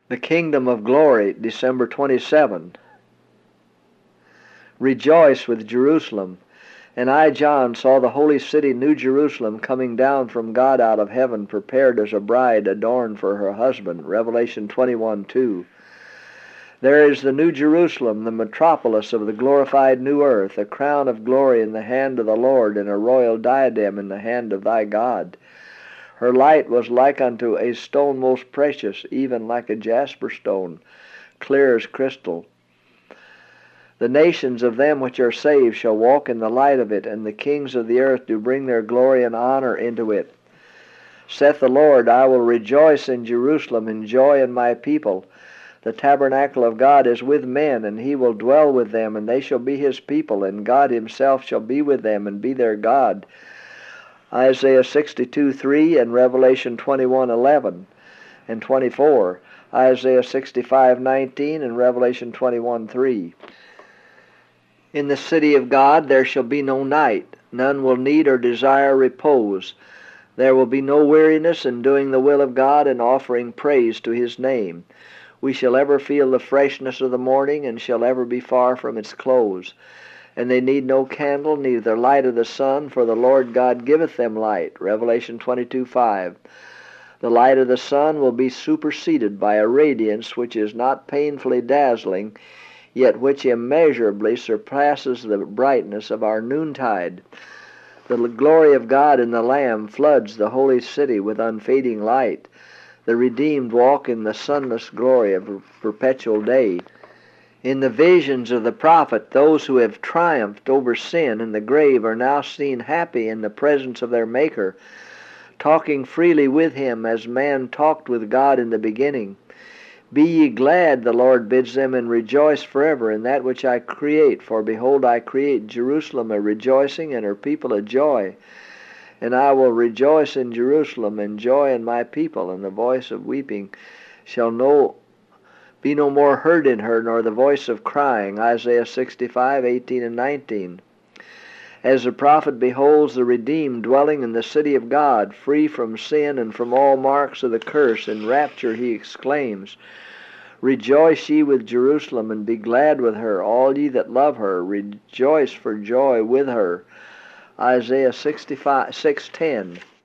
The Kingdom of Glory, December 27. Rejoice with Jerusalem. And I, John, saw the holy city, New Jerusalem, coming down from God out of heaven, prepared as a bride adorned for her husband. Revelation 21:2. There is the New Jerusalem, the metropolis of the glorified new earth, a crown of glory in the hand of the Lord, and a royal diadem in the hand of thy God. Her light was like unto a stone most precious, even like a jasper stone, clear as crystal. The nations of them which are saved shall walk in the light of it, and the kings of the earth do bring their glory and honor into it. Saith the Lord, I will rejoice in Jerusalem, and joy in my people. The tabernacle of God is with men, and he will dwell with them, and they shall be his people, and God himself shall be with them, and be their God. Isaiah 62:3 and Revelation 21:11 and 24. Isaiah 65:19 and Revelation 21:3. In the city of God there shall be no night. None will need or desire repose. There will be no weariness in doing the will of God and offering praise to his name. We shall ever feel the freshness of the morning, and shall ever be far from its close. And they need no candle, neither light of the sun, for the Lord God giveth them light. Revelation 22:5. The light of the sun will be superseded by a radiance which is not painfully dazzling, yet which immeasurably surpasses the brightness of our noontide. The glory of God in the Lamb floods the holy city with unfading light. The redeemed walk in the sunless glory of a perpetual day. In the visions of the prophet, those who have triumphed over sin and the grave are now seen happy in the presence of their Maker, talking freely with him as man talked with God in the beginning. Be ye glad, the Lord bids them, and rejoice forever in that which I create. For behold, I create Jerusalem a rejoicing, and her people a joy. And I will rejoice in Jerusalem, and joy in my people, and the voice of weeping shall be no more heard in her, nor the voice of crying. Isaiah 65:18 and 19. As the prophet beholds the redeemed dwelling in the city of God, free from sin and from all marks of the curse, in rapture he exclaims, Rejoice ye with Jerusalem, and be glad with her, all ye that love her, rejoice for joy with her. Isaiah 6:10.